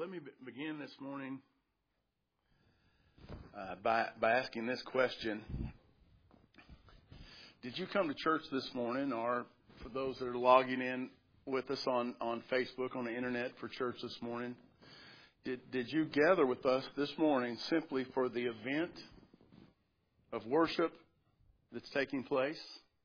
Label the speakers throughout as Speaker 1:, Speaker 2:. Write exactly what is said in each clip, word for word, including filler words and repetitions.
Speaker 1: let me be- begin this morning uh, by by asking this question. Did you come to church this morning, or for those that are logging in with us on, on Facebook, on the internet for church this morning, did, did you gather with us this morning simply for the event of worship that's taking place?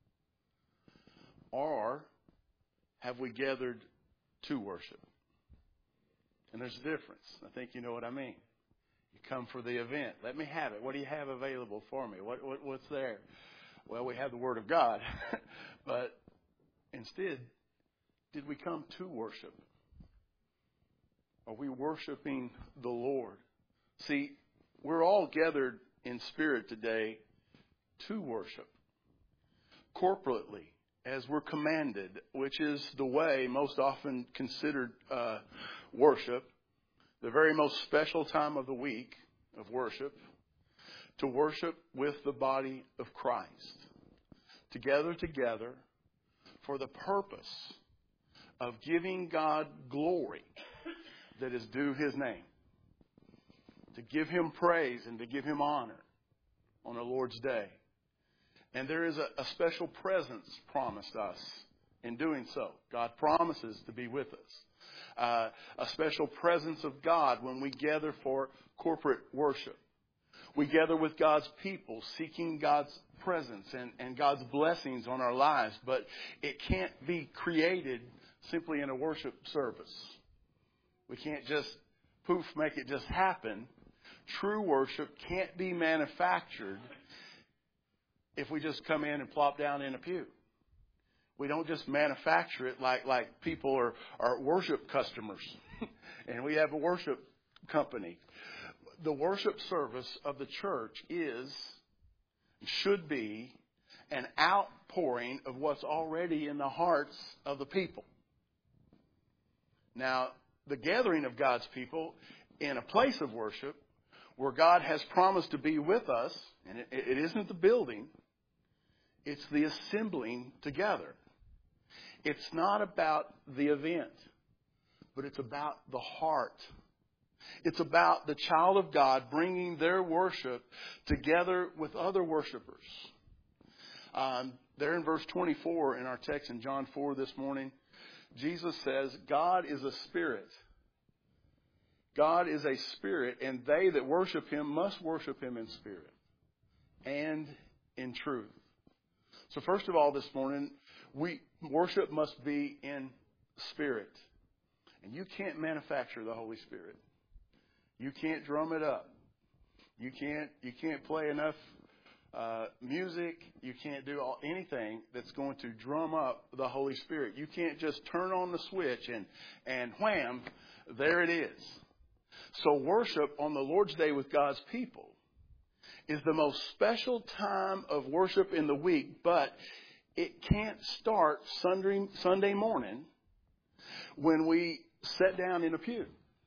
Speaker 1: Or have we gathered to worship? And there's a difference. I think you know what I mean. You come for the event. Let me have it. What do you have available for me? What, what what's there? Well, we have the Word of God. But instead, did we come to worship? Are we worshiping the Lord? See, we're all gathered in spirit today to worship. Corporately, as we're commanded, which is the way most often considered uh, worship, the very most special time of the week of worship, to worship with the body of Christ, together together for the purpose of giving God glory that is due His name, to give Him praise and to give Him honor on the Lord's day. And there is a, a special presence promised us in doing so. God promises to be with us. Uh, a special presence of God when we gather for corporate worship. We gather with God's people, seeking God's presence and, and God's blessings on our lives. But it can't be created simply in a worship service. We can't just, poof, make it just happen. True worship can't be manufactured if we just come in and plop down in a pew. We don't just manufacture it like, like people are, are worship customers. And we have a worship company. The worship service of the church is, should be, an outpouring of what's already in the hearts of the people. Now, the gathering of God's people in a place of worship where God has promised to be with us, and it, it isn't the building, it's the assembling together. It's not about the event, but it's about the heart. It's about the child of God bringing their worship together with other worshipers. Um, there in verse twenty-four in our text in John four this morning, Jesus says, God is a spirit. God is a spirit, and they that worship Him must worship Him in spirit and in truth. So first of all this morning, we worship must be in spirit. And you can't manufacture the Holy Spirit. You can't drum it up. You can't you can't play enough uh, music. You can't do all, anything that's going to drum up the Holy Spirit. You can't just turn on the switch and, and wham, there it is. So worship on the Lord's Day with God's people is the most special time of worship in the week, but it can't start Sunday, Sunday morning when we sit down in a pew.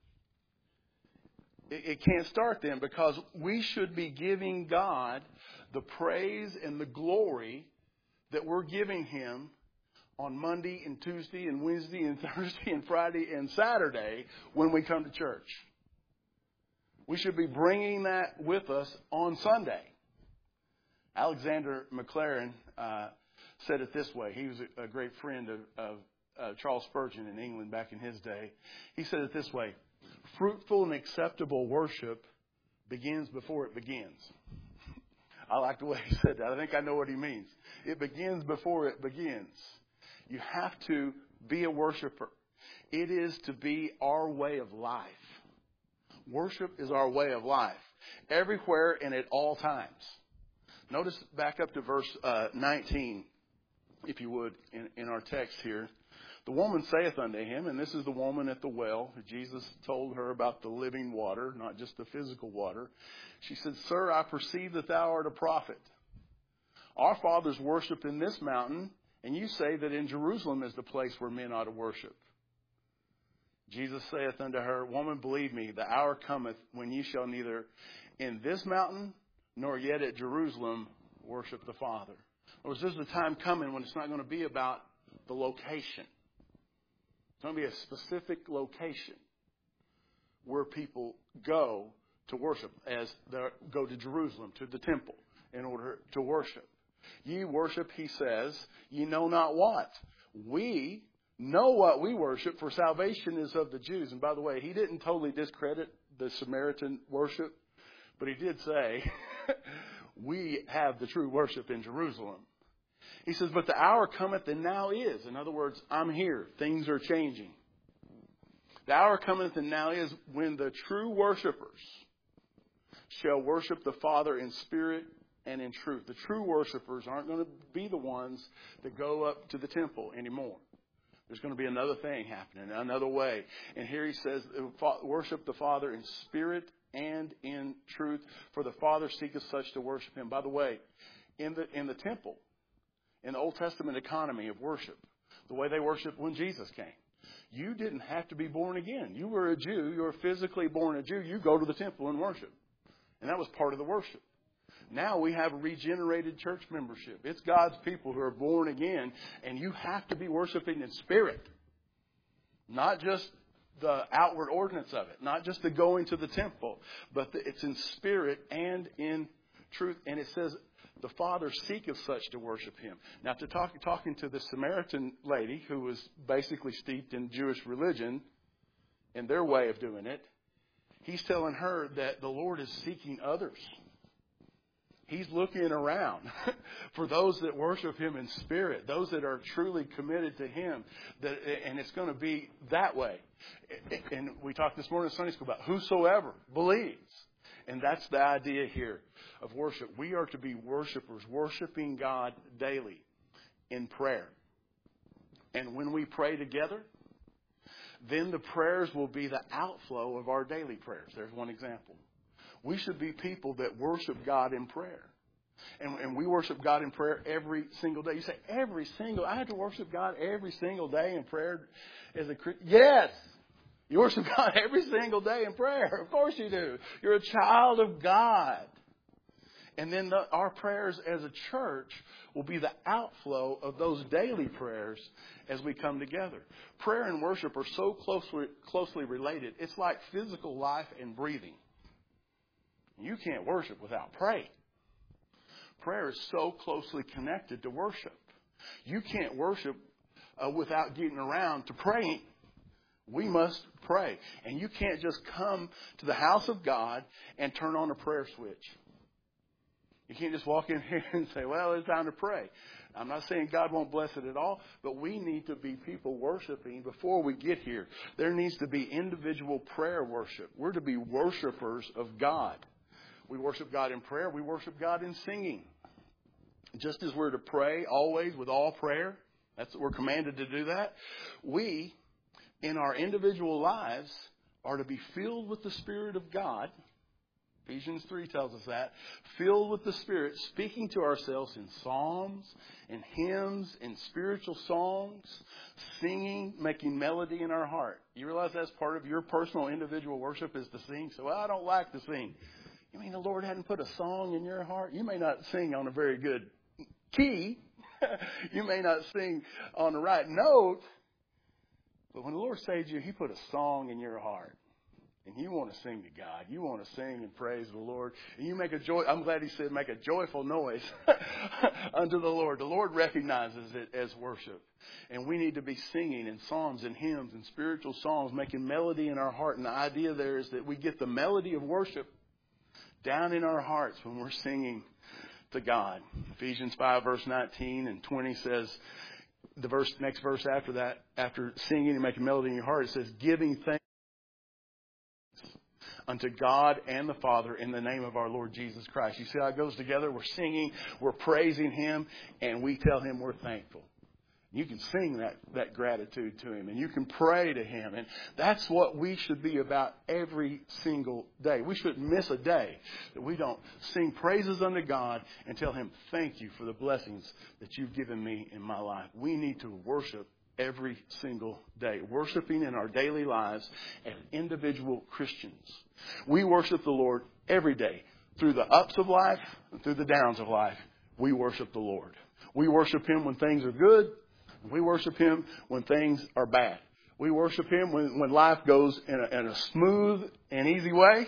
Speaker 1: It, it can't start then, because we should be giving God the praise and the glory that we're giving Him on Monday and Tuesday and Wednesday and Thursday and Friday and Saturday when we come to church. We should be bringing that with us on Sunday. Alexander McLaren uh, said it this way. He was a, a great friend of, of uh, Charles Spurgeon in England back in his day. He said it this way: fruitful and acceptable worship begins before it begins. I like the way he said that. I think I know what he means. It begins before it begins. You have to be a worshiper. It is to be our way of life. Worship is our way of life, everywhere and at all times. Notice back up to verse uh, nineteen, if you would, in, in our text here. The woman saith unto him, and this is the woman at the well. Jesus told her about the living water, not just the physical water. She said, Sir, I perceive that thou art a prophet. Our fathers worshiped in this mountain, and you say that in Jerusalem is the place where men ought to worship. Jesus saith unto her, Woman, believe me, the hour cometh when ye shall neither in this mountain nor yet at Jerusalem worship the Father. Or is this the time coming when it's not going to be about the location? It's going to be a specific location where people go to worship, as they go to Jerusalem, to the temple, in order to worship. Ye worship, he says, ye know not what. We know what we worship, for salvation is of the Jews. And by the way, he didn't totally discredit the Samaritan worship, but he did say, we have the true worship in Jerusalem. He says, but the hour cometh and now is. In other words, I'm here. Things are changing. The hour cometh and now is when the true worshipers shall worship the Father in spirit and in truth. The true worshipers aren't going to be the ones that go up to the temple anymore. There's going to be another thing happening, another way. And here he says, worship the Father in spirit and in truth, for the Father seeketh such to worship him. By the way, in the in the temple, in the Old Testament economy of worship, the way they worshiped when Jesus came, you didn't have to be born again. You were a Jew. You were physically born a Jew. You go to the temple and worship. And that was part of the worship. Now we have a regenerated church membership. It's God's people who are born again, and you have to be worshiping in spirit. Not just the outward ordinance of it, not just the going to the temple, but the, it's in spirit and in truth. And it says, the Father seeketh such to worship him. Now, to talk, talking to the Samaritan lady who was basically steeped in Jewish religion and their way of doing it, he's telling her that the Lord is seeking others. He's looking around for those that worship him in spirit, those that are truly committed to him. That, and it's going to be that way. And we talked this morning in Sunday school about whosoever believes. And that's the idea here of worship. We are to be worshipers, worshiping God daily in prayer. And when we pray together, then the prayers will be the outflow of our daily prayers. There's one example. We should be people that worship God in prayer. And, and we worship God in prayer every single day. You say, every single, I have to worship God every single day in prayer as a Christian. Yes! You worship God every single day in prayer. Of course you do. You're a child of God. And then the, our prayers as a church will be the outflow of those daily prayers as we come together. Prayer and worship are so closely, closely related. It's like physical life and breathing. You can't worship without praying. Prayer is so closely connected to worship. You can't worship uh, without getting around to praying. We must pray. And you can't just come to the house of God and turn on a prayer switch. You can't just walk in here and say, well, it's time to pray. I'm not saying God won't bless it at all, but we need to be people worshiping before we get here. There needs to be individual prayer worship. We're to be worshipers of God. We worship God in prayer. We worship God in singing. Just as we're to pray always with all prayer, that's we're commanded to do that. We, in our individual lives, are to be filled with the Spirit of God. Ephesians three tells us that. Filled with the Spirit, speaking to ourselves in psalms, in hymns, in spiritual songs, singing, making melody in our heart. You realize that's part of your personal individual worship is to sing? So, well, I don't like to sing. You mean the Lord hadn't put a song in your heart? You may not sing on a very good key. You may not sing on the right note. But when the Lord saved you, he put a song in your heart. And you want to sing to God. You want to sing and praise the Lord. And you make a joy. I'm glad he said make a joyful noise unto the Lord. The Lord recognizes it as worship. And we need to be singing in psalms and hymns and spiritual songs, making melody in our heart. And the idea there is that we get the melody of worship down in our hearts when we're singing to God. Ephesians five verse nineteen and twenty says, the verse next verse after that, after singing and making melody in your heart, it says, giving thanks unto God and the Father in the name of our Lord Jesus Christ. You see how it goes together? We're singing, we're praising him, and we tell him we're thankful. You can sing that, that gratitude to him, and you can pray to him. And that's what we should be about every single day. We shouldn't miss a day that we don't sing praises unto God and tell him, thank you for the blessings that you've given me in my life. We need to worship every single day, worshiping in our daily lives as individual Christians. We worship the Lord every day. Through the ups of life and through the downs of life, we worship the Lord. We worship him when things are good. We worship him when things are bad. We worship Him when, when life goes in a, in a smooth and easy way.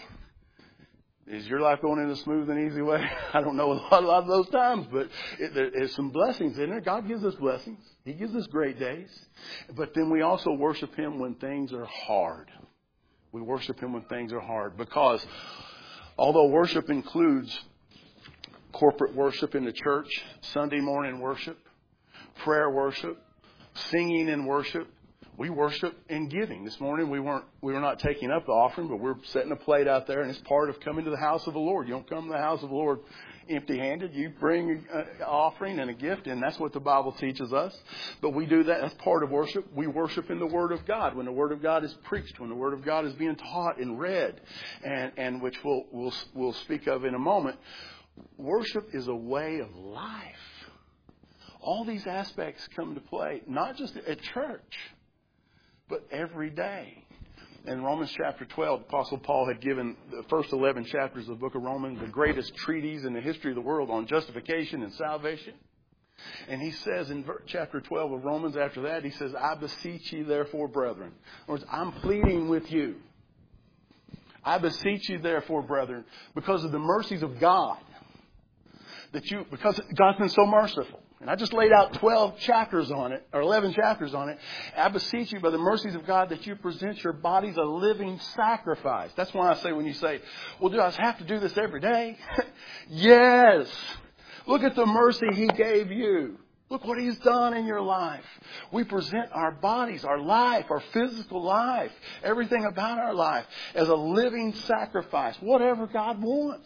Speaker 1: Is your life going in a smooth and easy way? I don't know a lot, a lot of those times, but it, there, there's some blessings in there. God gives us blessings. He gives us great days. But then we also worship Him when things are hard. We worship Him when things are hard, because although worship includes corporate worship in the church, Sunday morning worship, prayer worship, singing and worship, we worship in giving. This morning we weren't we were not taking up the offering, but we're setting a plate out there, and it's part of coming to the house of the Lord. You don't come to the house of the Lord empty-handed. You bring an offering and a gift, and that's what the Bible teaches us. But we do that. That's part of worship. We worship in the Word of God. When the Word of God is preached, when the Word of God is being taught and read, and, and which we'll, we'll, we'll speak of in a moment. Worship is a way of life. All these aspects come into play, not just at church, but every day. In Romans chapter twelve, the Apostle Paul had given the first eleven chapters of the book of Romans, the greatest treatise in the history of the world on justification and salvation. And he says in chapter twelve of Romans, after that, he says, I beseech you therefore, brethren. In other words, I'm pleading with you. I beseech you therefore, brethren, because of the mercies of God, that you, because God's been so merciful. And I just laid out twelve chapters on it, or eleven chapters on it. I beseech you by the mercies of God that you present your bodies a living sacrifice. That's why I say, when you say, well, do I have to do this every day? Yes. Look at the mercy He gave you. Look what He's done in your life. We present our bodies, our life, our physical life, everything about our life as a living sacrifice, whatever God wants.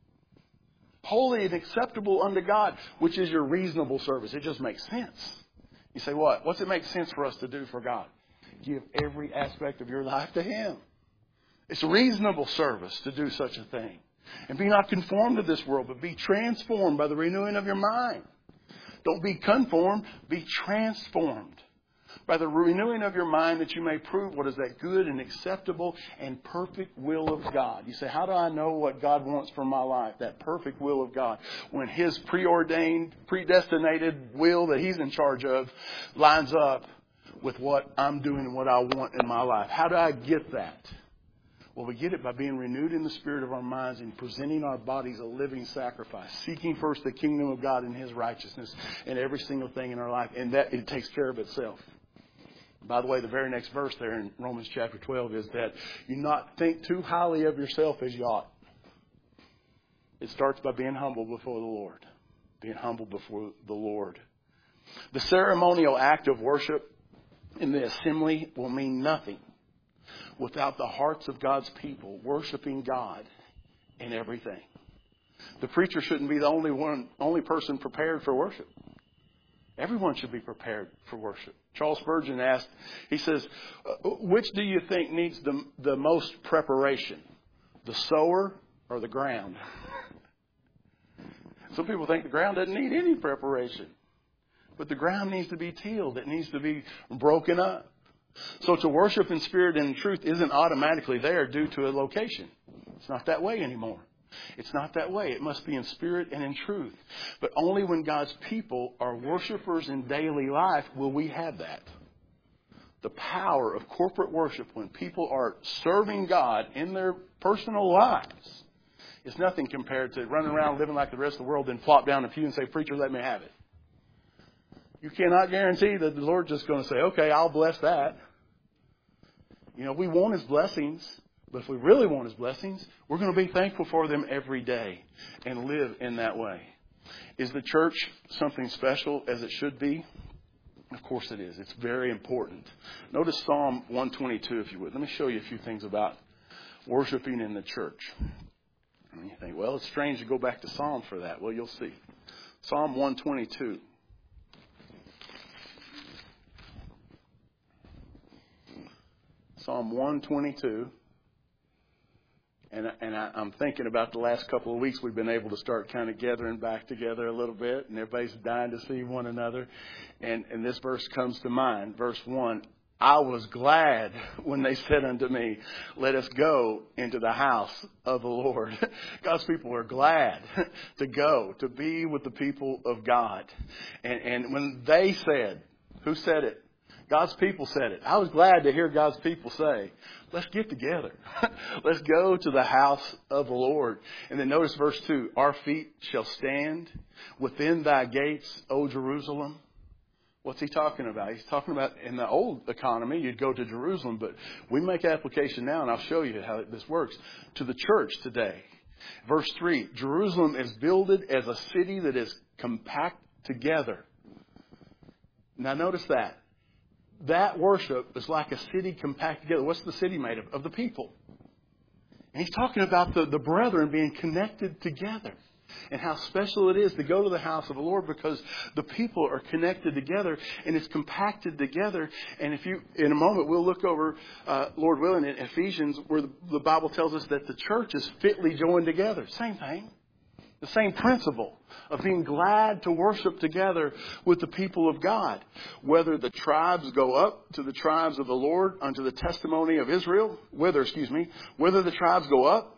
Speaker 1: Holy and acceptable unto God, which is your reasonable service. It just makes sense. You say, what? What's it make sense for us to do for God? Give every aspect of your life to Him. It's a reasonable service to do such a thing. And be not conformed to this world, but be transformed by the renewing of your mind. Don't be conformed, be transformed by the renewing of your mind, that you may prove what is that good and acceptable and perfect will of God. You say, how do I know what God wants for my life? That perfect will of God. When His preordained, predestinated will that He's in charge of lines up with what I'm doing and what I want in my life. How do I get that? Well, we get it by being renewed in the spirit of our minds and presenting our bodies a living sacrifice, seeking first the kingdom of God and His righteousness in every single thing in our life. And that it takes care of itself. By the way, the very next verse there in Romans chapter twelve is that you not think too highly of yourself as you ought. It starts by being humble before the Lord. Being humble before the Lord. The ceremonial act of worship in the assembly will mean nothing without the hearts of God's people worshiping God in everything. The preacher shouldn't be the only one, only person prepared for worship. Everyone should be prepared for worship. Charles Spurgeon asked, he says, which do you think needs the, the most preparation? The sower or the ground? Some people think the ground doesn't need any preparation. But the ground needs to be tilled. It needs to be broken up. So to worship in spirit and in truth isn't automatically there due to a location. It's not that way anymore. It's not that way. It must be in spirit and in truth. But only when God's people are worshipers in daily life will we have that. The power of corporate worship when people are serving God in their personal lives is nothing compared to running around living like the rest of the world, then flop down the pew and say, preacher, let me have it. You cannot guarantee that the Lord's just going to say, okay, I'll bless that. You know, we want His blessings. But if we really want His blessings, we're going to be thankful for them every day and live in that way. Is the church something special as it should be? Of course it is. It's very important. Notice Psalm one twenty-two, if you would. Let me show you a few things about worshiping in the church. And you think, well, it's strange to go back to Psalm for that. Well, you'll see. Psalm one twenty-two. Psalm one twenty-two. And, and I, I'm thinking about the last couple of weeks we've been able to start kind of gathering back together a little bit. And everybody's dying to see one another. And, and this verse comes to mind. Verse one. I was glad when they said unto me, let us go into the house of the Lord. God's people are glad to go, to be with the people of God. And, and when they said, who said it? God's people said it. I was glad to hear God's people say, let's get together. Let's go to the house of the Lord. And then notice verse two. Our feet shall stand within thy gates, O Jerusalem. What's he talking about? He's talking about in the old economy, you'd go to Jerusalem. But we make application now, and I'll show you how this works, to the church today. Verse three. Jerusalem is builded as a city that is compact together. Now notice that. That worship is like a city compact together. What's the city made of? Of the people. And he's talking about the, the brethren being connected together. And how special it is to go to the house of the Lord because the people are connected together and it's compacted together. And if you, in a moment, we'll look over, uh, Lord willing, in Ephesians where the, the Bible tells us that the church is fitly joined together. Same thing. The same principle of being glad to worship together with the people of God. Whether the tribes go up to the tribes of the Lord unto the testimony of Israel. Whether, excuse me, whether the tribes go up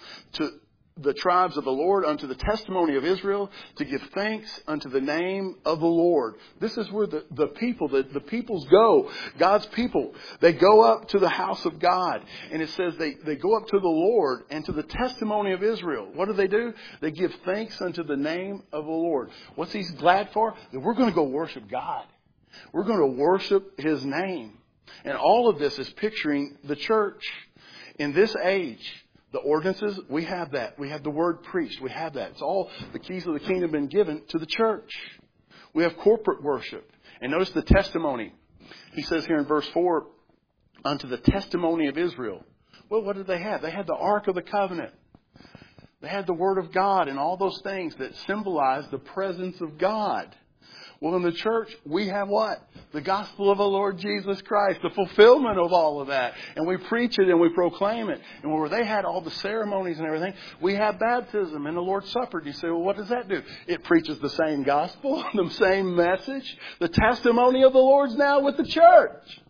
Speaker 1: to the tribes of the Lord unto the testimony of Israel to give thanks unto the name of the Lord. This is where the, the people, the, the peoples go. God's people, they go up to the house of God. And it says they, they go up to the Lord and to the testimony of Israel. What do they do? They give thanks unto the name of the Lord. What's he glad for? That we're going to go worship God. We're going to worship his name. And all of this is picturing the church in this age. The ordinances, we have that. We have the word priest. We have that. It's all the keys of the kingdom have been given to the church. We have corporate worship. And notice the testimony. He says here in verse four, unto the testimony of Israel. Well, what did they have? They had the Ark of the Covenant. They had the Word of God and all those things that symbolize the presence of God. Well, in the church, we have what? The gospel of the Lord Jesus Christ, the fulfillment of all of that. And we preach it and we proclaim it. And where they had all the ceremonies and everything, we have baptism and the Lord's Supper. You say, well, what does that do? It preaches the same gospel, the same message. The testimony of the Lord's now with the church.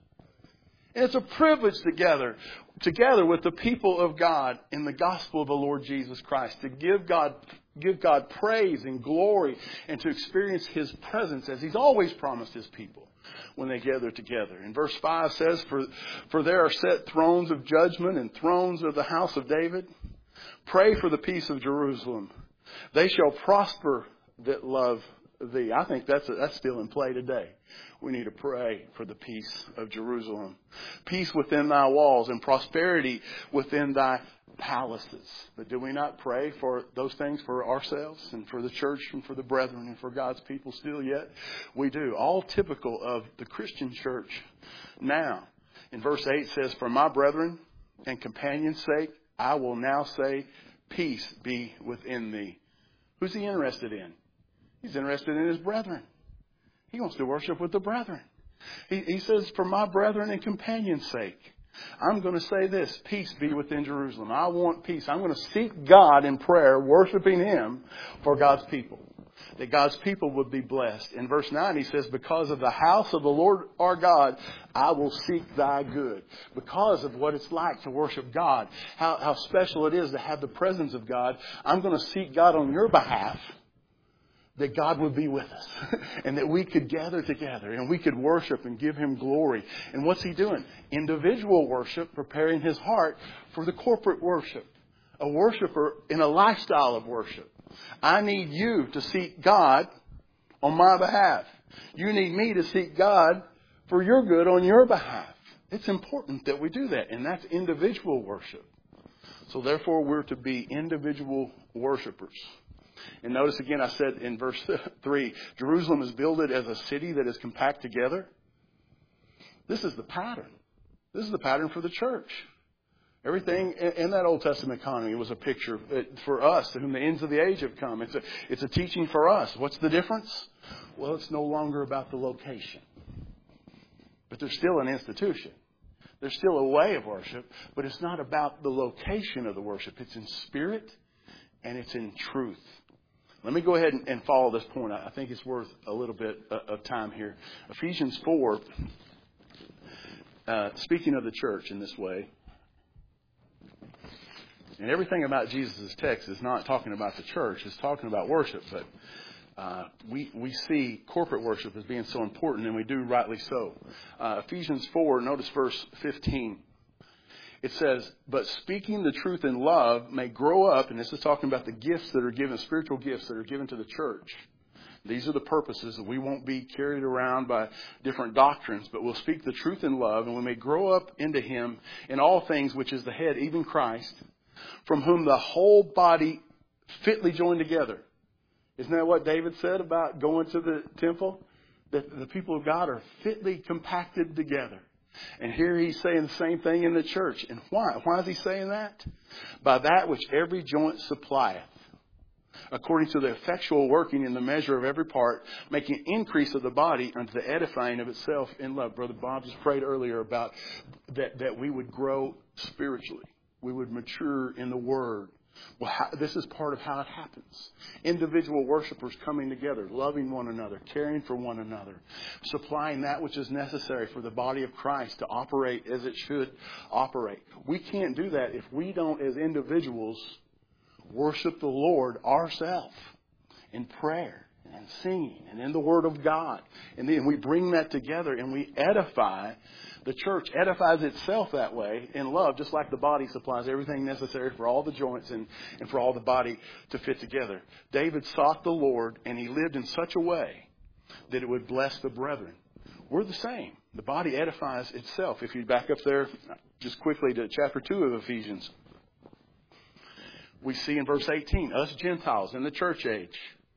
Speaker 1: And it's a privilege together, together with the people of God in the gospel of the Lord Jesus Christ, to give God Give God praise and glory and to experience his presence as he's always promised his people when they gather together. And verse five says, for, for there are set thrones of judgment and thrones of the house of David. Pray for the peace of Jerusalem. They shall prosper that love thee. I think that's, a, that's still in play today. We need to pray for the peace of Jerusalem. Peace within thy walls and prosperity within thy palaces. But do we not pray for those things for ourselves and for the church and for the brethren and for God's people still yet? We do. All typical of the Christian church now. In verse eight says, for my brethren and companions' sake, I will now say, peace be within thee. Who's he interested in? He's interested in his brethren. He wants to worship with the brethren. He, he says, for my brethren and companions' sake, I'm going to say this, peace be within Jerusalem. I want peace. I'm going to seek God in prayer, worshiping him for God's people. That God's people would be blessed. In verse nine, he says, because of the house of the Lord our God, I will seek thy good. Because of what it's like to worship God, how, how special it is to have the presence of God, I'm going to seek God on your behalf. That God would be with us and that we could gather together and we could worship and give him glory. And what's he doing? Individual worship, preparing his heart for the corporate worship. A worshiper in a lifestyle of worship. I need you to seek God on my behalf. You need me to seek God for your good on your behalf. It's important that we do that. And that's individual worship. So therefore we're to be individual worshipers. And notice again, I said in verse three, Jerusalem is builded as a city that is compact together. This is the pattern. This is the pattern for the church. Everything in that Old Testament economy was a picture for us, to whom the ends of the age have come. It's a, it's a teaching for us. What's the difference? Well, it's no longer about the location. But there's still an institution. There's still a way of worship, but it's not about the location of the worship. It's in spirit and it's in truth. Let me go ahead and follow this point. I think it's worth a little bit of time here. Ephesians four, uh, speaking of the church in this way, and everything about Jesus' text is not talking about the church. It's talking about worship. But uh, we, we see corporate worship as being so important, and we do rightly so. Uh, Ephesians four, notice verse fifteen. It says, but speaking the truth in love may grow up, and this is talking about the gifts that are given, spiritual gifts that are given to the church. These are the purposes that we won't be carried around by different doctrines, but we'll speak the truth in love, and we may grow up into Him in all things, which is the head, even Christ, from whom the whole body fitly joined together. Isn't that what David said about going to the temple? That the people of God are fitly compacted together. And here he's saying the same thing in the church. And why? Why is he saying that? By that which every joint supplieth, according to the effectual working in the measure of every part, making increase of the body unto the edifying of itself in love. Brother Bob just prayed earlier about that, that we would grow spiritually. We would mature in the Word. Well, how, this is part of how it happens. Individual worshipers coming together, loving one another, caring for one another, supplying that which is necessary for the body of Christ to operate as it should operate. We can't do that if we don't, as individuals, worship the Lord ourselves in prayer and singing and in the Word of God. And then we bring that together and we edify. The church edifies itself that way in love, just like the body supplies everything necessary for all the joints and, and for all the body to fit together. David sought the Lord, and he lived in such a way that it would bless the brethren. We're the same. The body edifies itself. If you back up there just quickly to chapter two of Ephesians, we see in verse eighteen, us Gentiles in the church age.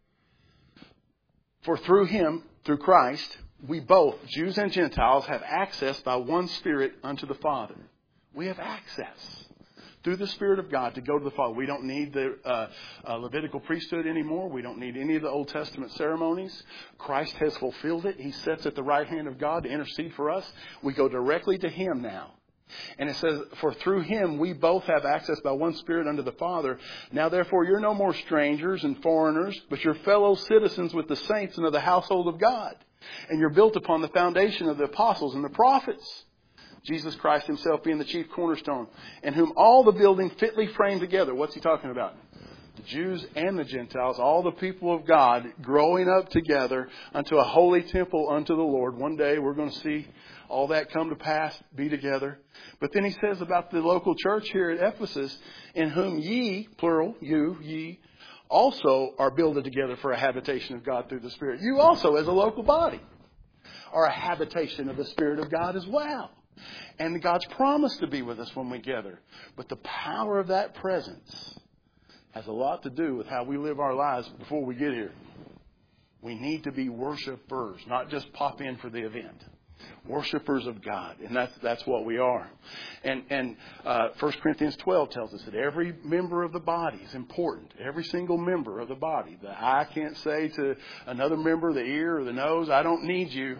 Speaker 1: For through Him, through Christ, we both, Jews and Gentiles, have access by one Spirit unto the Father. We have access through the Spirit of God to go to the Father. We don't need the uh, uh, Levitical priesthood anymore. We don't need any of the Old Testament ceremonies. Christ has fulfilled it. He sits at the right hand of God to intercede for us. We go directly to Him now. And it says, for through Him we both have access by one Spirit unto the Father. Now therefore you're no more strangers and foreigners, but you're fellow citizens with the saints and of the household of God. And you're built upon the foundation of the apostles and the prophets, Jesus Christ Himself being the chief cornerstone, in whom all the building fitly framed together. What's he talking about? The Jews and the Gentiles, all the people of God growing up together unto a holy temple unto the Lord. One day we're going to see all that come to pass, be together. But then he says about the local church here at Ephesus, in whom ye, plural, you, ye, also are builded together for a habitation of God through the Spirit. You also, as a local body, are a habitation of the Spirit of God as well. And God's promised to be with us when we gather. But the power of that presence has a lot to do with how we live our lives before we get here. We need to be worshipers, not just pop in for the event. Worshipers of God, and that's that's what we are. And and uh, First Corinthians twelve tells us that every member of the body is important. Every single member of the body. The eye can't say to another member, the ear or the nose, I don't need you.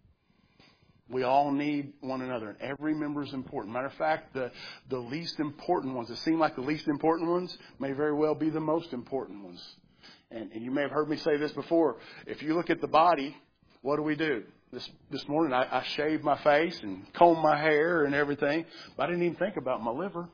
Speaker 1: We all need one another, and every member is important. Matter of fact, the the least important ones, that seem like the least important ones, may very well be the most important ones. And, and you may have heard me say this before. If you look at the body, what do we do? This this morning I, I shaved my face and combed my hair and everything, but I didn't even think about my liver.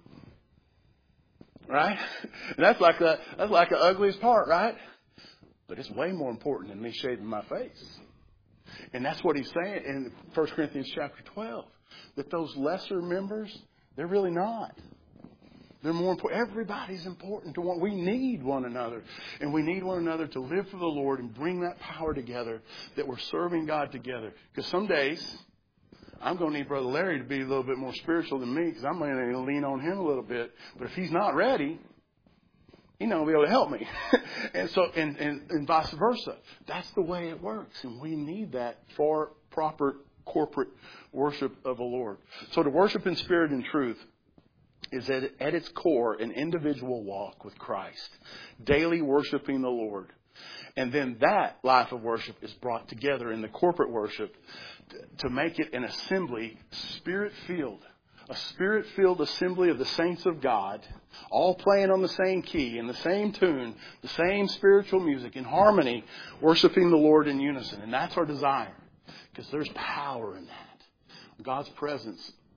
Speaker 1: Right? And that's like the that's like the ugliest part, right? But it's way more important than me shaving my face. And that's what he's saying in First Corinthians chapter twelve. That those lesser members, they're really not. They're more important. Everybody's important to one. We need one another. And we need one another to live for the Lord and bring that power together, that we're serving God together. Because some days, I'm going to need Brother Larry to be a little bit more spiritual than me, because I'm going to lean on him a little bit. But if he's not ready, he's not going to be able to help me. and so, and, and, and vice versa. That's the way it works. And we need that for proper corporate worship of the Lord. So to worship in spirit and truth is at, at its core an individual walk with Christ, daily worshiping the Lord. And then that life of worship is brought together in the corporate worship to make it an assembly, spirit-filled, a spirit-filled assembly of the saints of God, all playing on the same key, in the same tune, the same spiritual music, in harmony, worshiping the Lord in unison. And that's our desire, because there's power in that. God's presence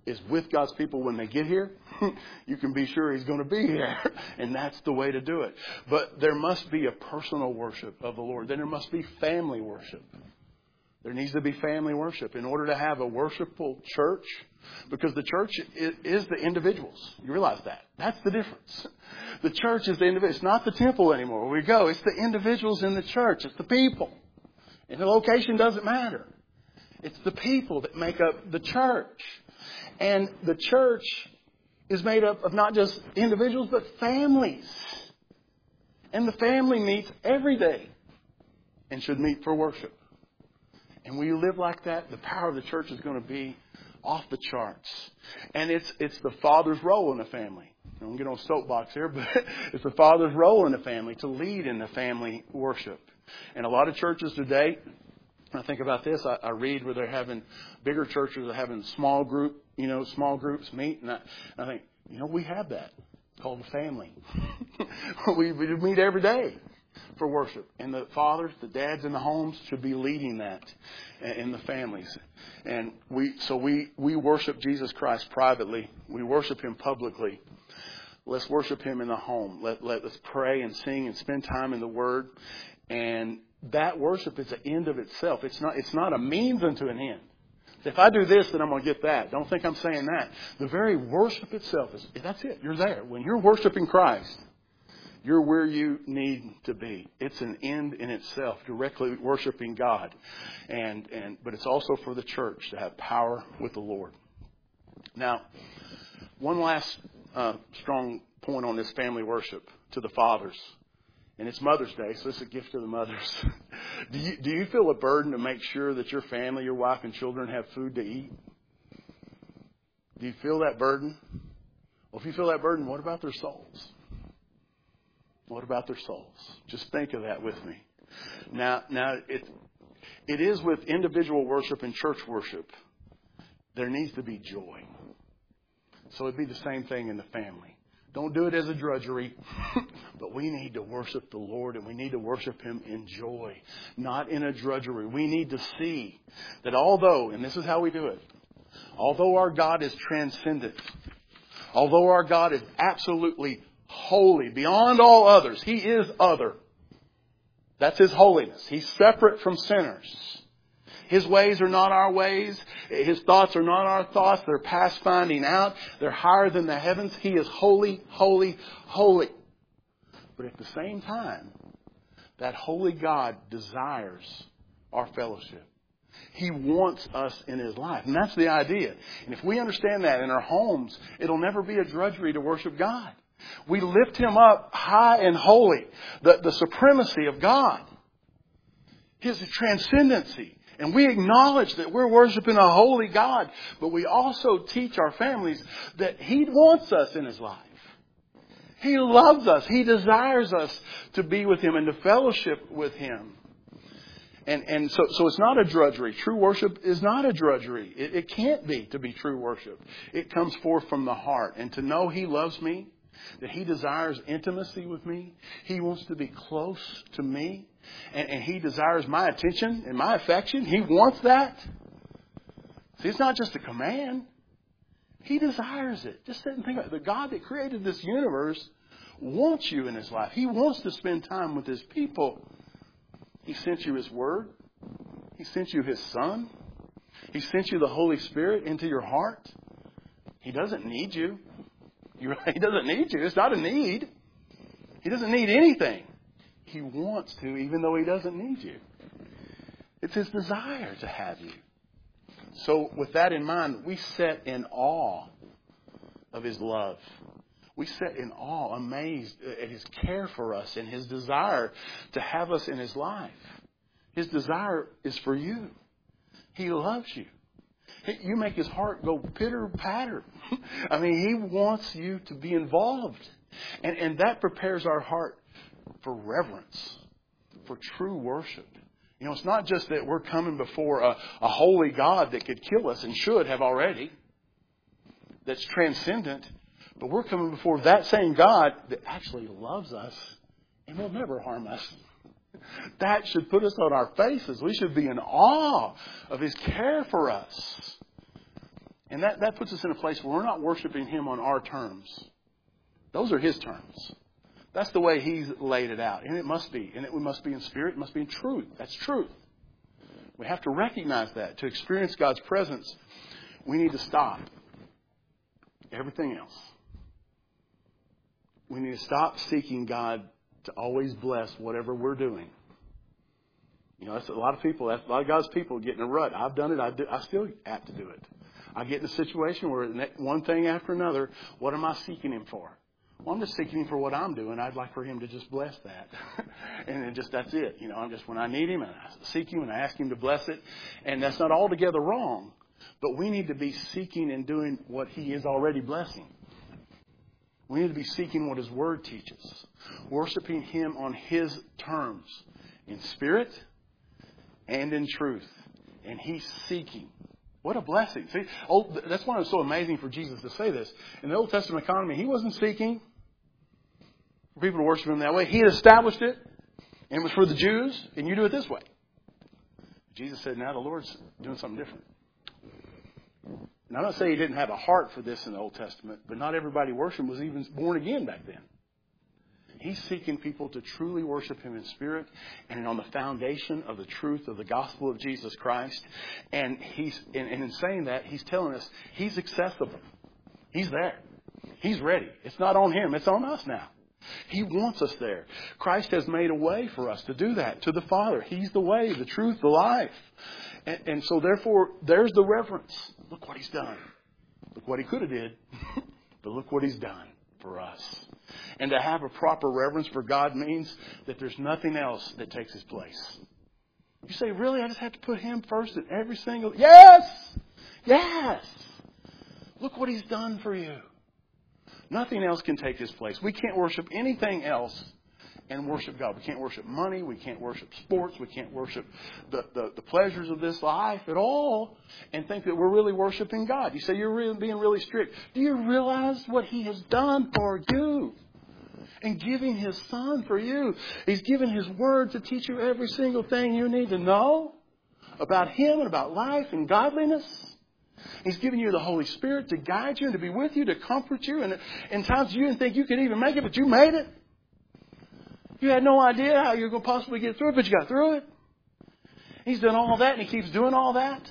Speaker 1: is with God's people when they get here, you can be sure He's going to be here. And that's the way to do it. But there must be a personal worship of the Lord. Then there must be family worship. There needs to be family worship in order to have a worshipful church, because the church is the individuals. You realize that. That's the difference. The church is the individual. It's not the temple anymore where we go. It's the individuals in the church. It's the people. And the location doesn't matter. It's the people that make up the church. And the church is made up of not just individuals, but families. And the family meets every day and should meet for worship. And when you live like that, the power of the church is going to be off the charts. And it's it's the father's role in the family. I don't get on soapbox here, but it's the father's role in the family to lead in the family worship. And a lot of churches today, when I think about this, I, I read where they're having bigger churches are having small group, you know, small groups meet, and I, I think, you know, we have that called a family. we, we meet every day for worship. And the fathers, the dads in the homes should be leading that in the families. And we, so we, we worship Jesus Christ privately. We worship Him publicly. Let's worship Him in the home. Let, let us pray and sing and spend time in the Word. And that worship is an end of itself. It's not, it's not a means unto an end. If I do this, then I'm going to get that. Don't think I'm saying that. The very worship itself is, that's it. You're there. When you're worshiping Christ, you're where you need to be. It's an end in itself, directly worshiping God. And, and, but it's also for the church to have power with the Lord. Now, one last uh, strong point on this family worship to the fathers. And it's Mother's Day, so it's a gift to the mothers. do you, do you feel a burden to make sure that your family, your wife and children have food to eat? Do you feel that burden? Well, if you feel that burden, what about their souls? What about their souls? Just think of that with me. Now, now it it is with individual worship and church worship. There needs to be joy. So it'd be the same thing in the family. Don't do it as a drudgery, but we need to worship the Lord, and we need to worship Him in joy, not in a drudgery. We need to see that although, and this is how we do it, although our God is transcendent, although our God is absolutely holy, beyond all others. He is other. That's His holiness. He's separate from sinners. His ways are not our ways. His thoughts are not our thoughts. They're past finding out. They're higher than the heavens. He is holy, holy, holy. But at the same time, that holy God desires our fellowship. He wants us in His life. And that's the idea. And if we understand that in our homes, it'll never be a drudgery to worship God. We lift Him up high and holy. The, the supremacy of God. His transcendency. And we acknowledge that we're worshiping a holy God. But we also teach our families that He wants us in His life. He loves us. He desires us to be with Him and to fellowship with Him. And and so, so it's not a drudgery. True worship is not a drudgery. It, it can't be to be true worship. It comes forth from the heart. And to know He loves me, that He desires intimacy with me. He wants to be close to me. And, and He desires my attention and my affection. He wants that. See, it's not just a command. He desires it. Just sit and think about it. The God that created this universe wants you in His life. He wants to spend time with His people. He sent you His Word. He sent you His Son. He sent you the Holy Spirit into your heart. He doesn't need you. He doesn't need you. It's not a need. He doesn't need anything. He wants to, even though He doesn't need you. It's His desire to have you. So with that in mind, we sit in awe of His love. We sit in awe, amazed at His care for us and His desire to have us in His life. His desire is for you. He loves you. You make His heart go pitter-patter. I mean, He wants you to be involved. And, and that prepares our heart for reverence, for true worship. You know, it's not just that we're coming before a, a holy God that could kill us and should have already, that's transcendent, but we're coming before that same God that actually loves us and will never harm us. That should put us on our faces. We should be in awe of His care for us. And that, that puts us in a place where we're not worshiping Him on our terms. Those are His terms. That's the way He's laid it out. And it must be. And it must be in spirit. It must be in truth. That's truth. We have to recognize that. To experience God's presence, we need to stop everything else. We need to stop seeking God to always bless whatever we're doing. You know, that's a lot of people, that's a lot of God's people get in a rut. I've done it. I, do, I still have to do it. I get in a situation where one thing after another, what am I seeking Him for? Well, I'm just seeking Him for what I'm doing. I'd like for Him to just bless that. And it just, that's it. You know, I'm just, when I need Him and I seek Him and I ask Him to bless it. And that's not altogether wrong. But we need to be seeking and doing what He is already blessing. We need to be seeking what His Word teaches. Worshiping Him on His terms. In spirit and in truth. And He's seeking. What a blessing. See, old, that's why it's so amazing for Jesus to say this. In the Old Testament economy, He wasn't seeking for people to worship Him that way. He had established it. And it was for the Jews. And you do it this way. Jesus said, now the Lord's doing something different. And I'm not saying He didn't have a heart for this in the Old Testament. But not everybody worshiping was even born again back then. He's seeking people to truly worship Him in spirit and on the foundation of the truth of the gospel of Jesus Christ. And He's, and in saying that, He's telling us He's accessible. He's there. He's ready. It's not on Him. It's on us now. He wants us there. Christ has made a way for us to do that, to the Father. He's the way, the truth, the life. And, and so therefore, there's the reverence. Look what He's done. Look what He could have did. But look what He's done for us. And to have a proper reverence for God means that there's nothing else that takes His place. You say, really? I just have to put Him first in every single... Yes! Yes! Look what He's done for you. Nothing else can take His place. We can't worship anything else and worship God. We can't worship money. We can't worship sports. We can't worship the, the, the pleasures of this life at all and think that we're really worshiping God. You say you're really being really strict. Do you realize what He has done for you? And giving His Son for you. He's given His Word to teach you every single thing you need to know about Him and about life and godliness. He's given you the Holy Spirit to guide you and to be with you, to comfort you. And in times you didn't think you could even make it, but you made it. You had no idea how you were going to possibly get through it, but you got through it. He's done all that and He keeps doing all that.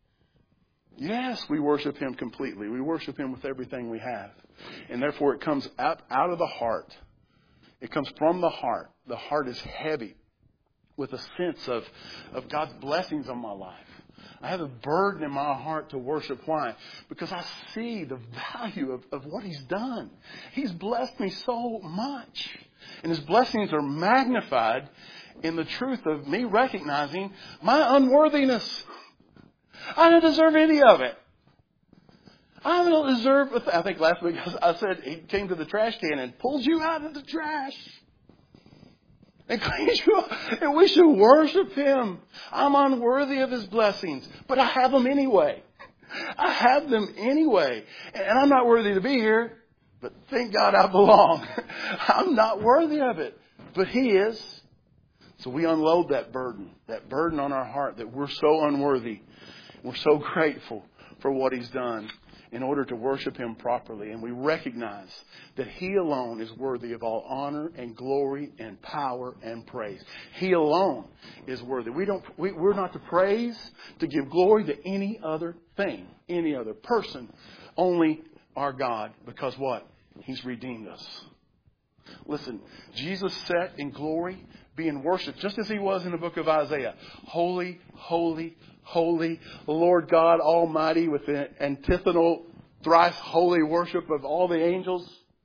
Speaker 1: Yes, we worship Him completely. We worship Him with everything we have. And therefore it comes out, out of the heart. It comes from the heart. The heart is heavy with a sense of, of God's blessings on my life. I have a burden in my heart to worship. Why? Because I see the value of, of what He's done. He's blessed me so much. And His blessings are magnified in the truth of me recognizing my unworthiness. I don't deserve any of it. I don't deserve... I think last week I said He came to the trash can and pulled you out of the trash. And cleans you up. And we should worship Him. I'm unworthy of His blessings. But I have them anyway. I have them anyway. And I'm not worthy to be here. But thank God I belong. I'm not worthy of it. But He is. So we unload that burden. That burden on our heart that we're so unworthy. We're so grateful for what He's done in order to worship Him properly. And we recognize that He alone is worthy of all honor and glory and power and praise. He alone is worthy. We don't, we, we're not to praise, to give glory to any other thing, any other person, only our God. Because what? He's redeemed us. Listen, Jesus sat in glory, being worshipped, just as He was in the book of Isaiah. Holy, holy, holy, Lord God Almighty, with the antiphonal thrice holy worship of all the angels.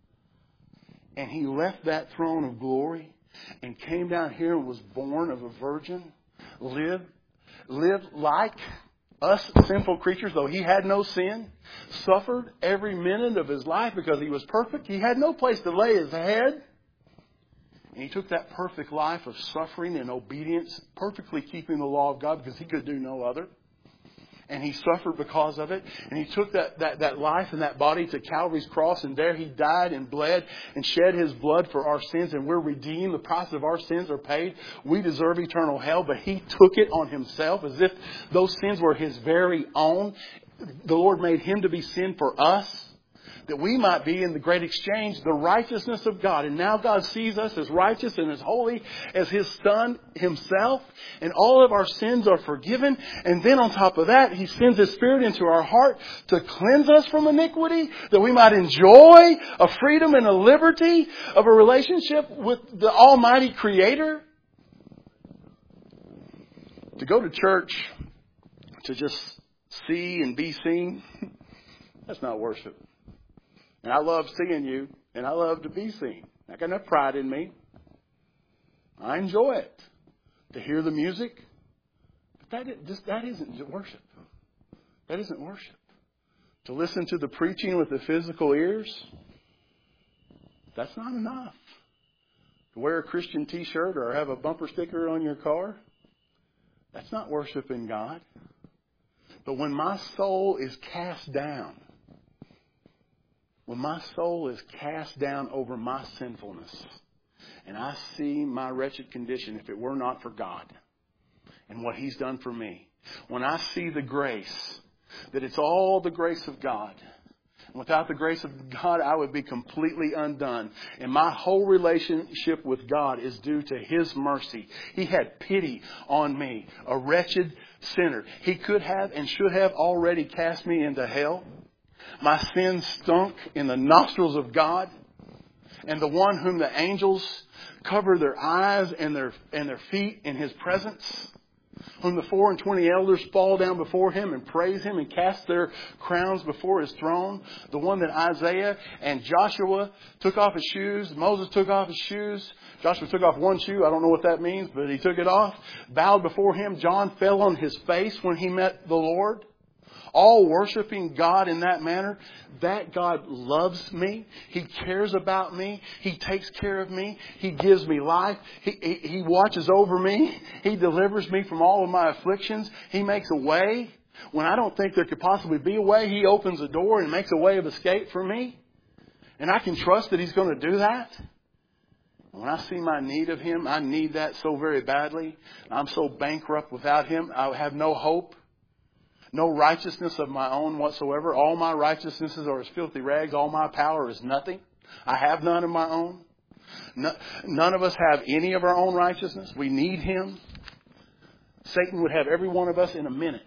Speaker 1: And He left that throne of glory and came down here and was born of a virgin. Lived, lived like us sinful creatures, though He had no sin. Suffered every minute of His life because He was perfect. He had no place to lay His head. And He took that perfect life of suffering and obedience, perfectly keeping the law of God because He could do no other. And He suffered because of it. And He took that, that, that life and that body to Calvary's cross. And there He died and bled and shed His blood for our sins. And we're redeemed. The price of our sins are paid. We deserve eternal hell. But He took it on Himself as if those sins were His very own. the Lord made Him to be sin for us, that we might be in the great exchange, the righteousness of God. And now God sees us as righteous and as holy as His Son Himself. And all of our sins are forgiven. And then on top of that, He sends His Spirit into our heart to cleanse us from iniquity, that we might enjoy a freedom and a liberty of a relationship with the Almighty Creator. To go to church to just see and be seen, that's not worship. And I love seeing you, and I love to be seen. I got enough pride in me. I enjoy it. To hear the music. But that, just, that isn't worship. That isn't worship. To listen to the preaching with the physical ears, that's not enough. To wear a Christian t-shirt or have a bumper sticker on your car, that's not worshiping God. But when my soul is cast down, when my soul is cast down over my sinfulness, and I see my wretched condition, if it were not for God and what He's done for me, when I see the grace, that it's all the grace of God, and without the grace of God, I would be completely undone. And my whole relationship with God is due to His mercy. He had pity on me, a wretched sinner. He could have and should have already cast me into hell. My sins stunk in the nostrils of God. And the one whom the angels cover their eyes and their and their feet in His presence, whom the four and twenty elders fall down before Him and praise Him and cast their crowns before His throne. The one that Isaiah and Joshua took off his shoes. Moses took off his shoes. Joshua took off one shoe. I don't know what that means, but he took it off. Bowed before Him. John fell on his face when he met the Lord. All worshiping God in that manner. That God loves me. He cares about me. He takes care of me. He gives me life. He, he, he watches over me. He delivers me from all of my afflictions. He makes a way. When I don't think there could possibly be a way, He opens a door and makes a way of escape for me. And I can trust that He's going to do that. When I see my need of Him, I need that so very badly. I'm so bankrupt without Him. I have no hope. No righteousness of my own whatsoever. All my righteousnesses are as filthy rags. All my power is nothing. I have none of my own. No, none of us have any of our own righteousness. We need Him. Satan would have every one of us in a minute.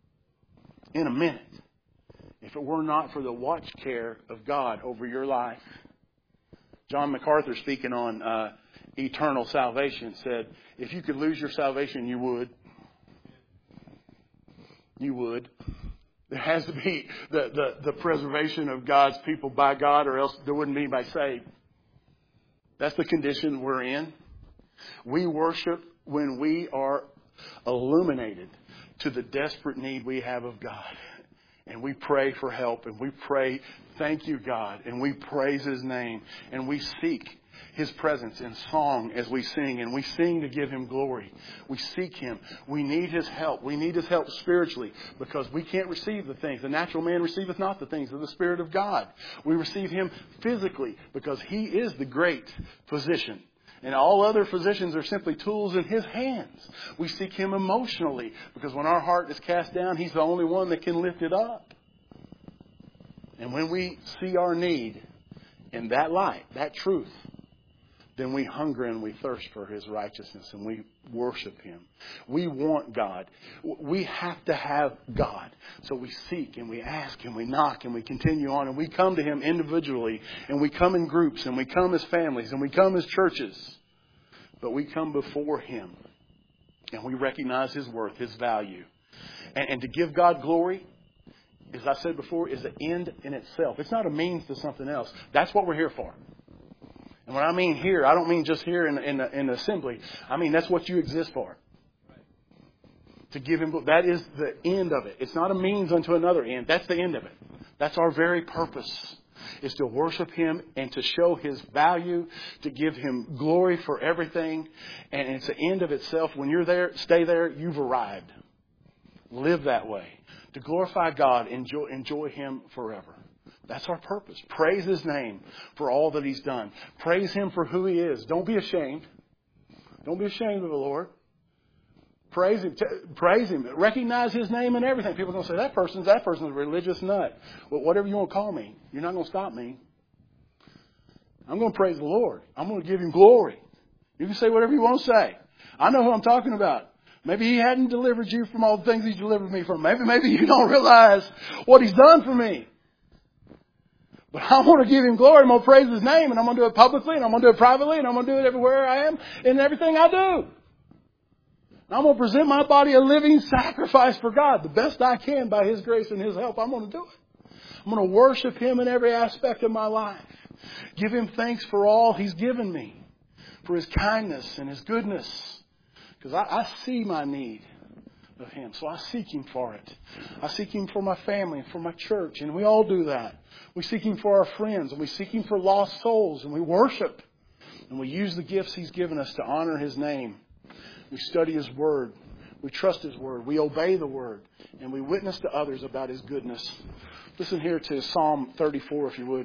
Speaker 1: In a minute. If it were not for the watch care of God over your life. John MacArthur, speaking on uh, eternal salvation, said, if you could lose your salvation, you would. You would. There has to be the, the, the preservation of God's people by God, or else there wouldn't be anybody saved. That's the condition we're in. We worship when we are illuminated to the desperate need we have of God. And we pray for help, and we pray, thank you, God, and we praise His name, and we seek His presence in song as we sing, and we sing to give Him glory. We seek Him. We need His help. We need His help spiritually, because we can't receive the things. The natural man receiveth not the things of the Spirit of God. We receive Him physically, because He is the great physician. And all other physicians are simply tools in His hands. We seek Him emotionally, because when our heart is cast down, He's the only one that can lift it up. And when we see our need in that light, that truth, then we hunger and we thirst for His righteousness, and we worship Him. We want God. We have to have God. So we seek and we ask and we knock and we continue on, and we come to Him individually, and we come in groups, and we come as families, and we come as churches. But we come before Him, and we recognize His worth, His value. And, and to give God glory, as I said before, is the end in itself. It's not a means to something else. That's what we're here for. And when I mean here, I don't mean just here in, in, the, in the assembly. I mean that's what you exist for. To give Him, that is the end of it. It's not a means unto another end. That's the end of it. That's our very purpose, is to worship Him and to show His value, to give Him glory for everything. And it's the end of itself. When you're there, stay there, you've arrived. Live that way. To glorify God, enjoy, enjoy Him forever. That's our purpose. Praise His name for all that He's done. Praise Him for who He is. Don't be ashamed. Don't be ashamed of the Lord. Praise Him. T- praise Him. Recognize His name and everything. People are going to say, that person's, that person's a religious nut. Well, whatever you want to call me, you're not going to stop me. I'm going to praise the Lord. I'm going to give Him glory. You can say whatever you want to say. I know who I'm talking about. Maybe He hadn't delivered you from all the things He delivered me from. Maybe, maybe you don't realize what He's done for me. But I want to give Him glory. I'm going to praise His name, and I'm going to do it publicly, and I'm going to do it privately, and I'm going to do it everywhere I am, in everything I do. I'm going to present my body a living sacrifice for God, the best I can by His grace and His help. I'm going to do it. I'm going to worship Him in every aspect of my life. Give Him thanks for all He's given me, for His kindness and His goodness. Because I, I see my need of Him, so I seek Him for it. I seek Him for my family and for my church, and we all do that. We seek Him for our friends, and we seek Him for lost souls, and we worship. And we use the gifts He's given us to honor His name. We study His Word. We trust His Word. We obey the Word. And we witness to others about His goodness. Listen here to Psalm thirty-four, if you would.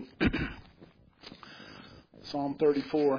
Speaker 1: Psalm thirty-four.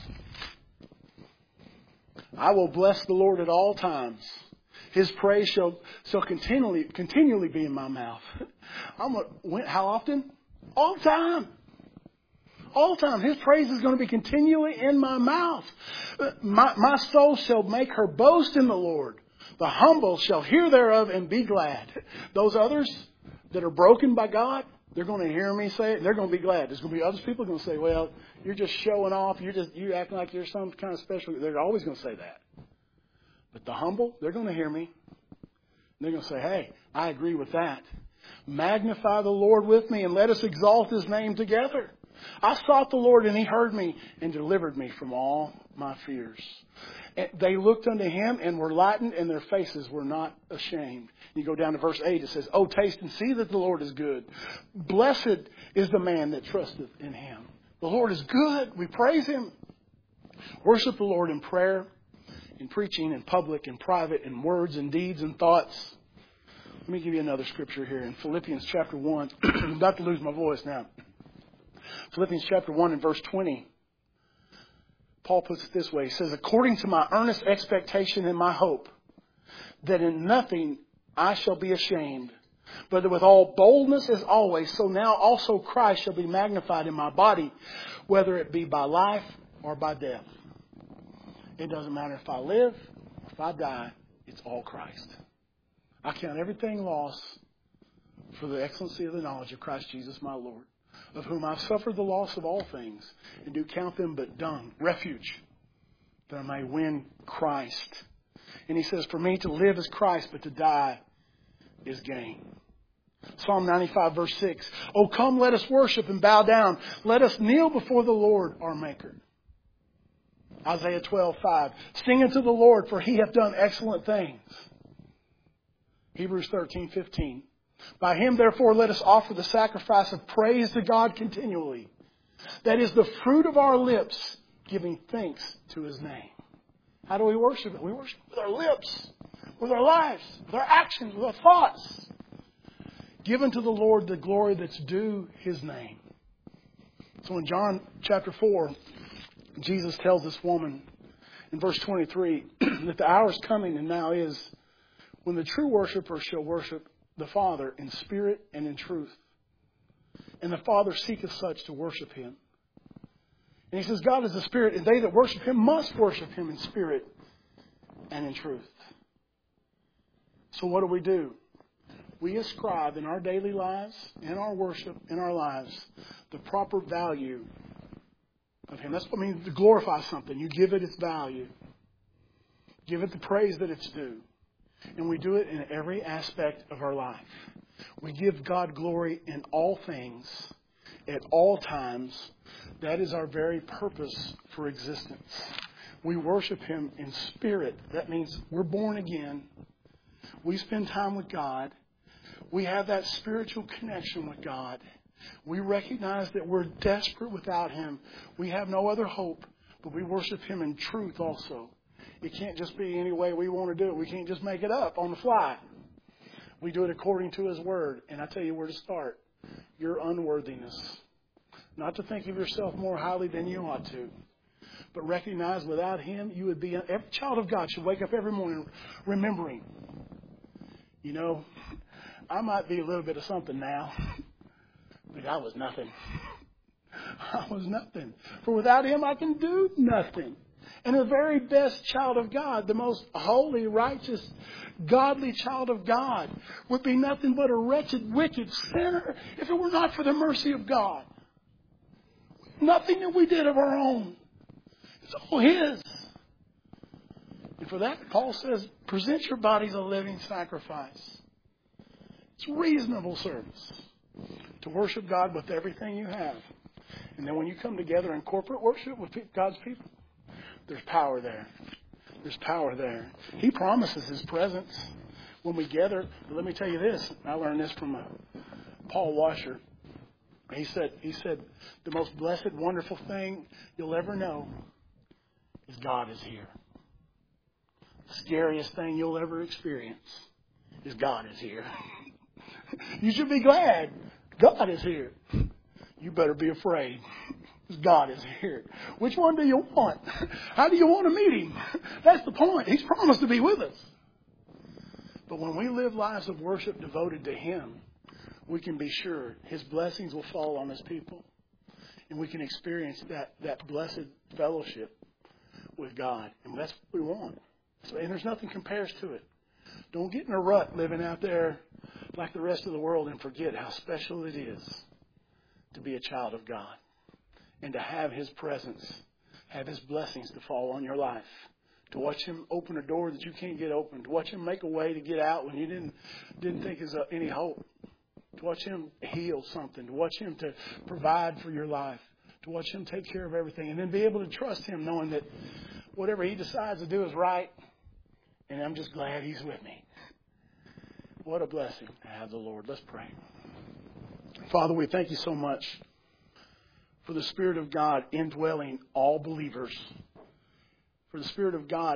Speaker 1: I will bless the Lord at all times. His praise shall, shall continually, continually be in my mouth. I'm a, how often? All the time. All the time. His praise is going to be continually in my mouth. My, my soul shall make her boast in the Lord. The humble shall hear thereof and be glad. Those others that are broken by God, they're going to hear me say it. They're going to be glad. There's going to be other people going to say, well, you're just showing off. You're just you acting like you're some kind of special. They're always going to say that. But the humble, they're going to hear me. They're going to say, hey, I agree with that. Magnify the Lord with me and let us exalt His name together. I sought the Lord and He heard me and delivered me from all my fears. And they looked unto Him and were lightened, and their faces were not ashamed. You go down to verse eight, it says, oh, taste and see that the Lord is good. Blessed is the man that trusteth in Him. The Lord is good. We praise Him. Worship the Lord in prayer, in preaching, in public, in private, in words and deeds and thoughts. Let me give you another scripture here in Philippians chapter one. I'm about to lose my voice now. Philippians chapter one and verse twenty. Paul puts it this way. He says, according to my earnest expectation and my hope, that in nothing I shall be ashamed, but that with all boldness as always, so now also Christ shall be magnified in my body, whether it be by life or by death. It doesn't matter if I live or if I die, it's all Christ. I count everything lost for the excellency of the knowledge of Christ Jesus my Lord, of whom I've suffered the loss of all things, and do count them but dung, refuge, that I may win Christ. And he says, for me to live is Christ, but to die is gain. Psalm ninety-five, verse six. Oh, come, let us worship and bow down. Let us kneel before the Lord our Maker. Isaiah twelve, five. Sing unto the Lord, for He hath done excellent things. Hebrews thirteen, fifteen. By Him, therefore, let us offer the sacrifice of praise to God continually. That is the fruit of our lips, giving thanks to His name. How do we worship it? We worship with our lips, with our lives, with our actions, with our thoughts. Give unto the Lord the glory that's due His name. So in John chapter four, Jesus tells this woman in verse twenty-three that the hour is coming and now is when the true worshiper shall worship the Father in spirit and in truth. And the Father seeketh such to worship Him. And He says, God is a spirit, and they that worship Him must worship Him in spirit and in truth. So what do we do? We ascribe in our daily lives, in our worship, in our lives, the proper value of Him. That's what I mean to glorify something. You give it its value. Give it the praise that it's due. And we do it in every aspect of our life. We give God glory in all things, at all times. That is our very purpose for existence. We worship Him in spirit. That means we're born again. We spend time with God. We have that spiritual connection with God. We recognize that we're desperate without Him. We have no other hope, but we worship Him in truth also. It can't just be any way we want to do it. We can't just make it up on the fly. We do it according to His Word. And I tell you where to start. Your unworthiness. Not to think of yourself more highly than you ought to,
Speaker 2: but recognize without Him, you would be, every child of God should wake up every morning remembering, you know, I might be a little bit of something now, but I was nothing. I was nothing. For without Him, I can do nothing. And the very best child of God, the most holy, righteous, godly child of God, would be nothing but a wretched, wicked sinner if it were not for the mercy of God. Nothing that we did of our own. It's all His. And for that, Paul says, present your bodies a living sacrifice. It's reasonable service to worship God with everything you have. And then when you come together in corporate worship with God's people, there's power there. There's power there. He promises His presence when we gather. But let me tell you this. I learned this from uh, Paul Washer. He said, he said, the most blessed, wonderful thing you'll ever know is God is here. The scariest thing you'll ever experience is God is here. You should be glad God is here. You better be afraid. God is here. Which one do you want? How do you want to meet Him? That's the point. He's promised to be with us. But when we live lives of worship devoted to Him, we can be sure His blessings will fall on His people. And we can experience that, that blessed fellowship with God. And that's what we want. So, and there's nothing compares to it. Don't get in a rut living out there like the rest of the world and forget how special it is to be a child of God. And to have His presence, have His blessings to fall on your life. To watch Him open a door that you can't get open. To watch Him make a way to get out when you didn't didn't think there's any hope. To watch Him heal something. To watch Him to provide for your life. To watch Him take care of everything. And then be able to trust Him knowing that whatever He decides to do is right. And I'm just glad He's with me. What a blessing to have the Lord. Let's pray. Father, we thank You so much for the Spirit of God indwelling all believers. For the Spirit of God